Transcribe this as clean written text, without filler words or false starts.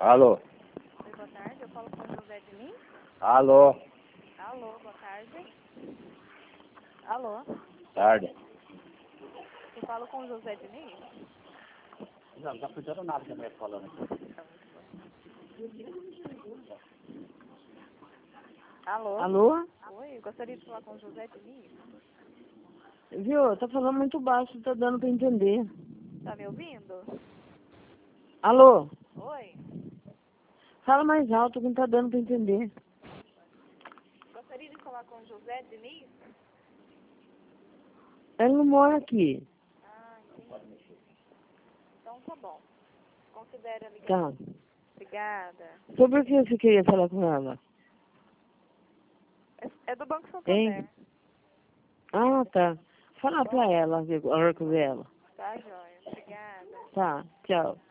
Alô? Oi, boa tarde. Eu falo com o José Diniz. Alô? Alô, boa tarde. Alô? Tarde. Eu falo com o José Diniz. Não tá cuidando nada que a mulher falando. Tá muito bom. Alô? Alô? Oi, eu gostaria de falar com o José Diniz. Viu? Tá falando muito baixo, tá dando pra entender. Tá me ouvindo? Alô? Oi. Fala mais alto que não tá dando pra entender. Gostaria de falar com o José Diniz. Ela não mora aqui. Ah, entendi. Então tá bom. Considere a ligação. Tá. Obrigada. Sobre o que você queria falar com ela? É do Banco Santander. Hein? Ah, tá. Fala pra ela, a hora que eu ver ela. Tá, joia. Obrigada. Tá, tchau.